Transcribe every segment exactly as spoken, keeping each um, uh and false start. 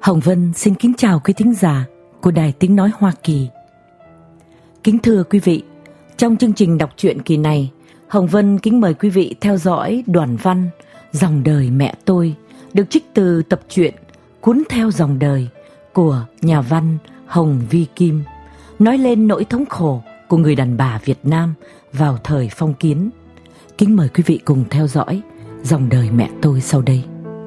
Hồng Vân xin kính chào quý thính giả của Đài Tiếng Nói Hoa Kỳ. Kính thưa quý vị, trong chương trình đọc truyện kỳ này, Hồng Vân kính mời quý vị theo dõi đoạn văn Dòng đời mẹ tôi, được trích từ tập truyện Cuốn theo dòng đời của nhà văn Hồng Vi Kim, nói lên nỗi thống khổ của người đàn bà Việt Nam vào thời phong kiến. Kính mời quý vị cùng theo dõi Dòng đời mẹ tôi sau đây.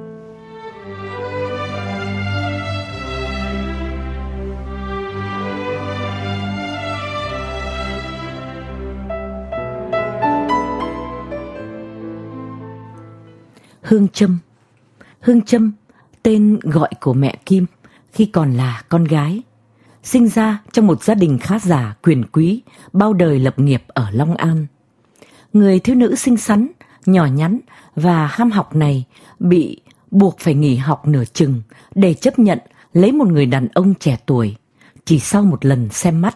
Hương Trâm. Hương Trâm, tên gọi của mẹ Kim khi còn là con gái. Sinh ra trong một gia đình khá giả quyền quý, bao đời lập nghiệp ở Long An. Người thiếu nữ xinh xắn, nhỏ nhắn và ham học này bị buộc phải nghỉ học nửa chừng để chấp nhận lấy một người đàn ông trẻ tuổi, chỉ sau một lần xem mắt.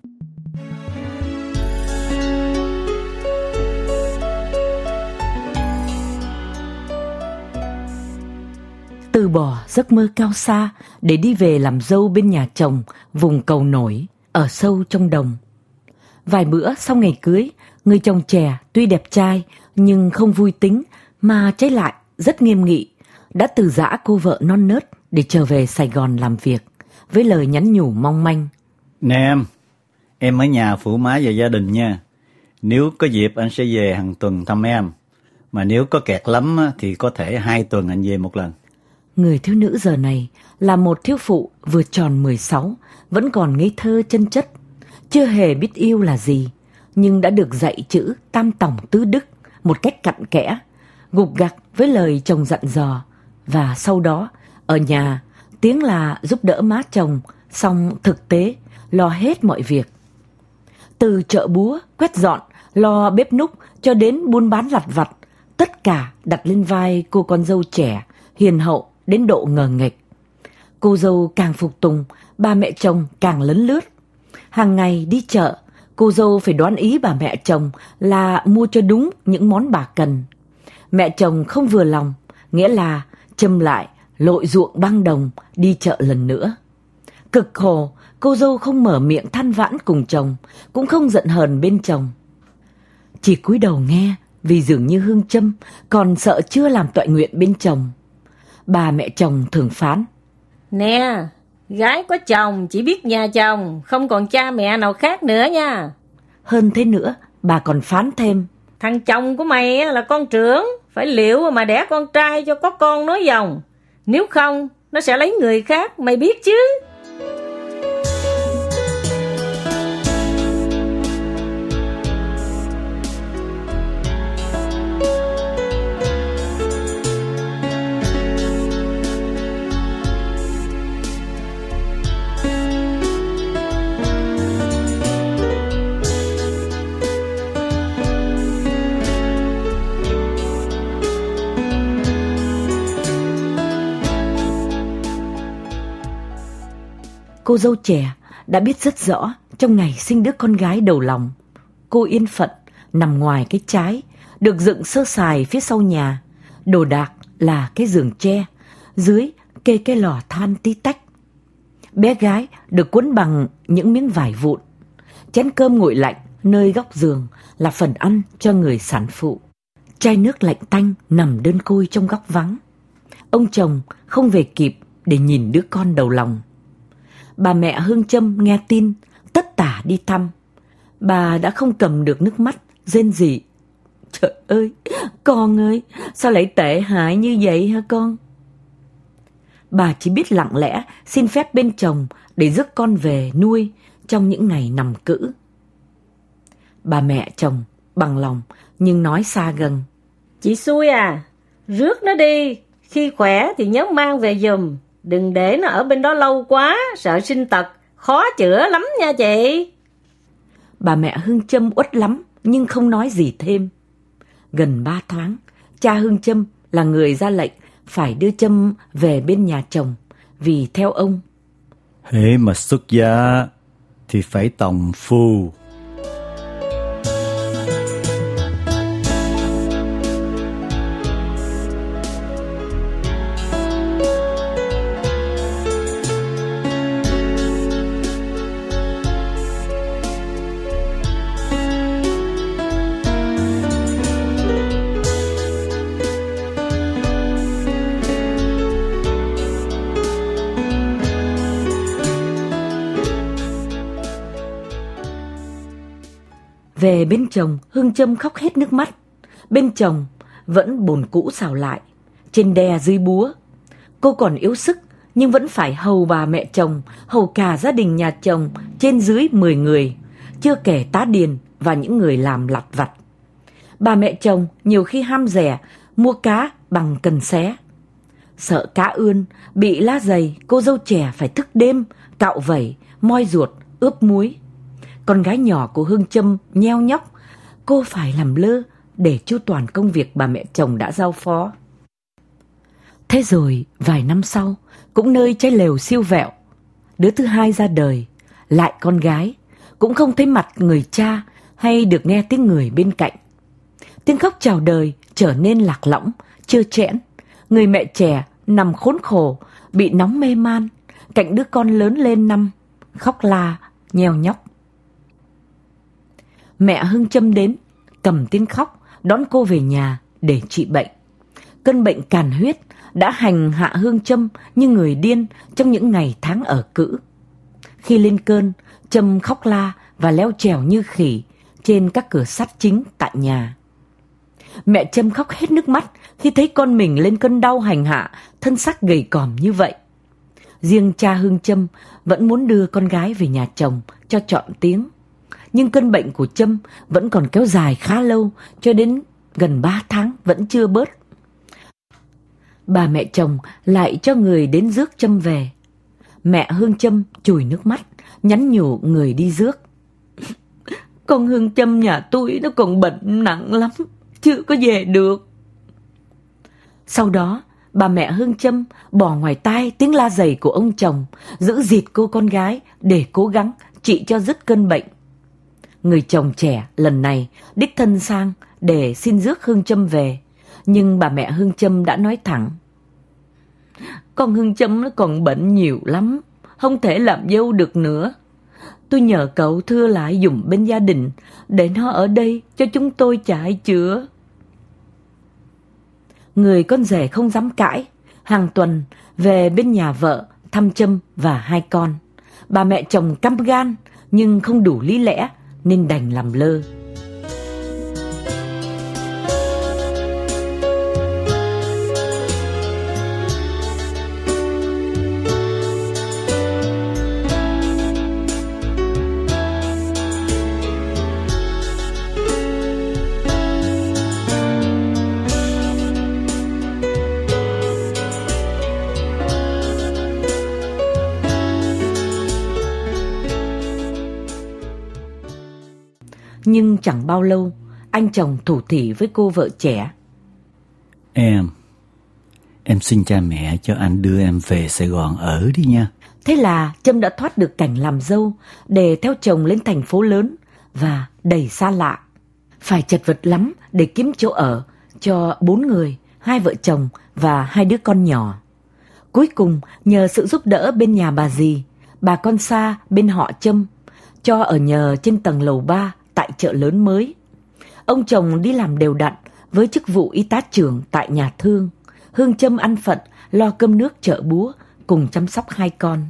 Từ bỏ giấc mơ cao xa để đi về làm dâu bên nhà chồng vùng Cầu Nổi ở sâu trong đồng. Vài bữa sau ngày cưới, người chồng trẻ tuy đẹp trai nhưng không vui tính mà trái lại rất nghiêm nghị, đã từ giã cô vợ non nớt để trở về Sài Gòn làm việc với lời nhắn nhủ mong manh. Nè em, em ở nhà phụ má và gia đình nha. Nếu có dịp anh sẽ về hàng tuần thăm em, mà nếu có kẹt lắm thì có thể hai tuần anh về một lần. Người thiếu nữ giờ này là một thiếu phụ vừa tròn mười sáu, vẫn còn ngây thơ chân chất, chưa hề biết yêu là gì, nhưng đã được dạy chữ tam tòng tứ đức một cách cặn kẽ, gục gặc với lời chồng dặn dò. Và sau đó, ở nhà, tiếng là giúp đỡ má chồng, xong thực tế lo hết mọi việc. Từ chợ búa, quét dọn, lo bếp núc cho đến buôn bán lặt vặt, tất cả đặt lên vai cô con dâu trẻ, hiền hậu đến độ ngờ nghệch. Cô dâu càng phục tùng, ba mẹ chồng càng lấn lướt. Hàng ngày đi chợ, cô dâu phải đoán ý bà mẹ chồng là mua cho đúng những món bà cần. Mẹ chồng không vừa lòng, nghĩa là châm lại lội ruộng băng đồng đi chợ lần nữa. Cực khổ, cô dâu không mở miệng than vãn cùng chồng, cũng không giận hờn bên chồng. Chỉ cúi đầu nghe, vì dường như Hương Trâm còn sợ chưa làm toại nguyện bên chồng. Bà mẹ chồng thường phán: Nè, gái có chồng chỉ biết nhà chồng, không còn cha mẹ nào khác nữa nha. Hơn thế nữa, bà còn phán thêm: Thằng chồng của mày là con trưởng, phải liệu mà đẻ con trai cho có con nối dòng. Nếu không, nó sẽ lấy người khác, mày biết chứ. Cô dâu trẻ đã biết rất rõ trong ngày sinh đứa con gái đầu lòng, cô yên phận nằm ngoài cái trái, được dựng sơ sài phía sau nhà. Đồ đạc là cái giường tre, dưới kê cái lò than tí tách. Bé gái được cuốn bằng những miếng vải vụn. Chén cơm nguội lạnh nơi góc giường là phần ăn cho người sản phụ. Chai nước lạnh tanh nằm đơn côi trong góc vắng. Ông chồng không về kịp để nhìn đứa con đầu lòng. Bà mẹ Hương Trâm nghe tin, tất tả đi thăm. Bà đã không cầm được nước mắt, rên rỉ: Trời ơi, con ơi, sao lại tệ hại như vậy hả con? Bà chỉ biết lặng lẽ xin phép bên chồng để rước con về nuôi trong những ngày nằm cữ. Bà mẹ chồng bằng lòng nhưng nói xa gần: Chị xui à, rước nó đi, khi khỏe thì nhớ mang về giùm. Đừng để nó ở bên đó lâu quá, sợ sinh tật, khó chữa lắm nha chị. Bà mẹ Hương Trâm uất lắm nhưng không nói gì thêm. Gần ba tháng, cha Hương Trâm là người ra lệnh phải đưa Trâm về bên nhà chồng, vì theo ông, hễ mà xuất gia thì phải tòng phu. bên chồng, Hương Trâm khóc hết nước mắt. Bên chồng vẫn bồn cũ xào lại, trên đè dưới búa. Cô còn yếu sức nhưng vẫn phải hầu bà mẹ chồng, hầu cả gia đình nhà chồng trên dưới mười người, chưa kể tá điền và những người làm lặt vặt. Bà mẹ chồng nhiều khi ham rẻ, mua cá bằng cần xé. Sợ cá ươn bị lá dày, cô dâu trẻ phải thức đêm, cạo vẩy, moi ruột, ướp muối. Con gái nhỏ của Hương Trâm nheo nhóc, cô phải làm lơ để chu toàn công việc bà mẹ chồng đã giao phó. Thế rồi vài năm sau, cũng nơi trái lều siêu vẹo, đứa thứ hai ra đời, lại con gái, cũng không thấy mặt người cha hay được nghe tiếng người bên cạnh. Tiếng khóc chào đời trở nên lạc lõng, trơ trẽn. Người mẹ trẻ nằm khốn khổ, bị nóng mê man, cạnh đứa con lớn lên năm, khóc la, nheo nhóc. Mẹ Hương Trâm đến, cầm tiếng khóc, đón cô về nhà để trị bệnh. Cơn bệnh càn huyết đã hành hạ Hương Trâm như người điên trong những ngày tháng ở cữ. Khi lên cơn, Trâm khóc la và leo trèo như khỉ trên các cửa sắt chính tại nhà. Mẹ Trâm khóc hết nước mắt khi thấy con mình lên cơn đau hành hạ, thân xác gầy còm như vậy. Riêng cha Hương Trâm vẫn muốn đưa con gái về nhà chồng cho trọn tiếng. Nhưng cơn bệnh của Trâm vẫn còn kéo dài khá lâu, cho đến gần ba tháng vẫn chưa bớt. Bà mẹ chồng lại cho người đến rước Trâm về. Mẹ Hương Trâm chùi nước mắt, nhắn nhủ người đi rước. Con Hương Trâm nhà tôi nó còn bệnh nặng lắm, chưa có về được. Sau đó, bà mẹ Hương Trâm bỏ ngoài tai tiếng la giày của ông chồng, giữ dịt cô con gái để cố gắng trị cho dứt cơn bệnh. Người chồng trẻ lần này đích thân sang để xin rước Hương Trâm về, nhưng bà mẹ Hương Trâm đã nói thẳng: con Hương Trâm nó còn bệnh nhiều lắm, không thể làm dâu được nữa. Tôi nhờ cậu thưa lại dùm bên gia đình để nó ở đây cho chúng tôi chạy chữa. Người con rể không dám cãi, hàng tuần về bên nhà vợ thăm Trâm và hai con. Bà mẹ chồng căm gan nhưng không đủ lý lẽ nên đành làm lơ. Nhưng chẳng bao lâu, anh chồng thủ thỉ với cô vợ trẻ: Em, em xin cha mẹ cho anh đưa em về Sài Gòn ở đi nha. Thế là Trâm đã thoát được cảnh làm dâu để theo chồng lên thành phố lớn và đầy xa lạ. Phải chật vật lắm để kiếm chỗ ở cho bốn người, hai vợ chồng và hai đứa con nhỏ. Cuối cùng, nhờ sự giúp đỡ bên nhà bà dì, bà con xa bên họ Trâm, cho ở nhờ trên tầng lầu ba tại chợ lớn mới. Ông chồng đi làm đều đặn với chức vụ y tá trưởng tại nhà thương. Hương Trâm ăn phận lo cơm nước chợ búa cùng chăm sóc hai con.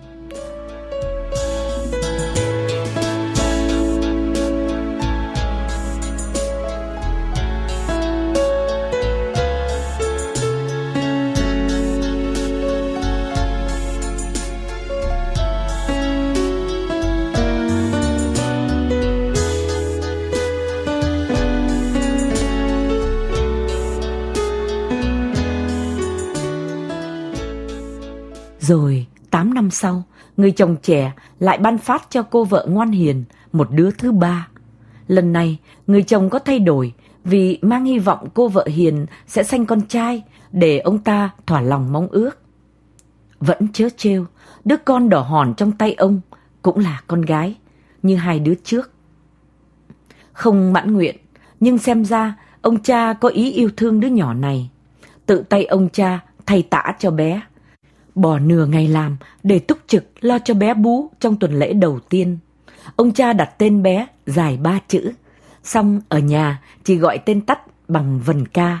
Rồi tám năm sau, người chồng trẻ lại ban phát cho cô vợ ngoan hiền một đứa thứ ba. Lần này, người chồng có thay đổi vì mang hy vọng cô vợ hiền sẽ sanh con trai để ông ta thỏa lòng mong ước. Vẫn trớ trêu, đứa con đỏ hòn trong tay ông cũng là con gái, như hai đứa trước. Không mãn nguyện, nhưng xem ra ông cha có ý yêu thương đứa nhỏ này. Tự tay ông cha thay tã cho bé, bỏ nửa ngày làm để túc trực lo cho bé bú trong tuần lễ đầu tiên. Ông cha đặt tên bé dài ba chữ, xong ở nhà chỉ gọi tên tắt bằng Vân Ca.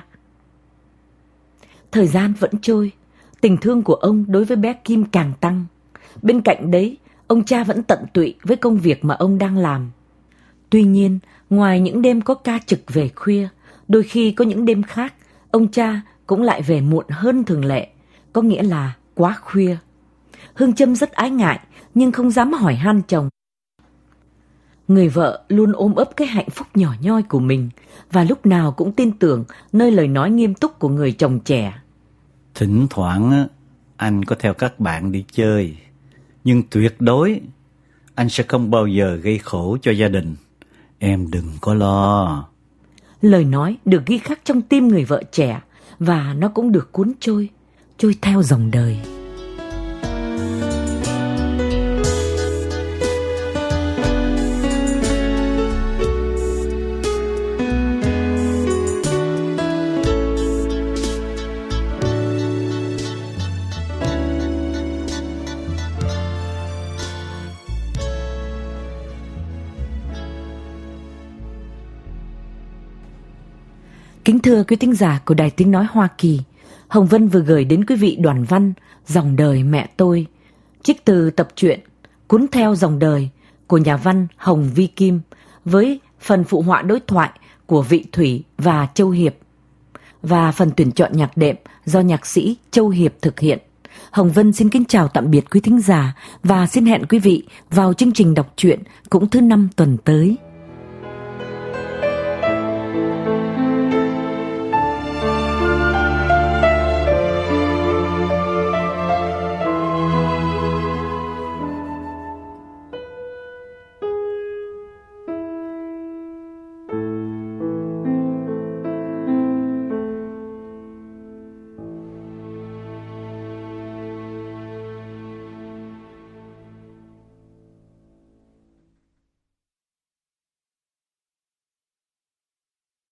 Thời gian vẫn trôi, tình thương của ông đối với bé Kim càng tăng. Bên cạnh đấy, ông cha vẫn tận tụy với công việc mà ông đang làm. Tuy nhiên, ngoài những đêm có ca trực về khuya, đôi khi có những đêm khác, ông cha cũng lại về muộn hơn thường lệ, có nghĩa là quá khuya. Hương Trâm rất ái ngại, nhưng không dám hỏi han chồng. Người vợ luôn ôm ấp cái hạnh phúc nhỏ nhoi của mình, và lúc nào cũng tin tưởng nơi lời nói nghiêm túc của người chồng trẻ. Thỉnh thoảng anh có theo các bạn đi chơi, nhưng tuyệt đối anh sẽ không bao giờ gây khổ cho gia đình. Em đừng có lo. Lời nói được ghi khắc trong tim người vợ trẻ, và nó cũng được cuốn trôi, trôi theo dòng đời. Kính thưa quý thính giả của Đài Tiếng Nói Hoa Kỳ, Hồng Vân vừa gửi đến quý vị đoạn văn Dòng đời mẹ tôi, trích từ tập truyện Cuốn theo dòng đời của nhà văn Hồng Vi Kim, với phần phụ họa đối thoại của Vị Thủy và Châu Hiệp, và phần tuyển chọn nhạc đệm do nhạc sĩ Châu Hiệp thực hiện. Hồng Vân xin kính chào tạm biệt quý thính giả và xin hẹn quý vị vào chương trình đọc truyện cũng thứ năm tuần tới.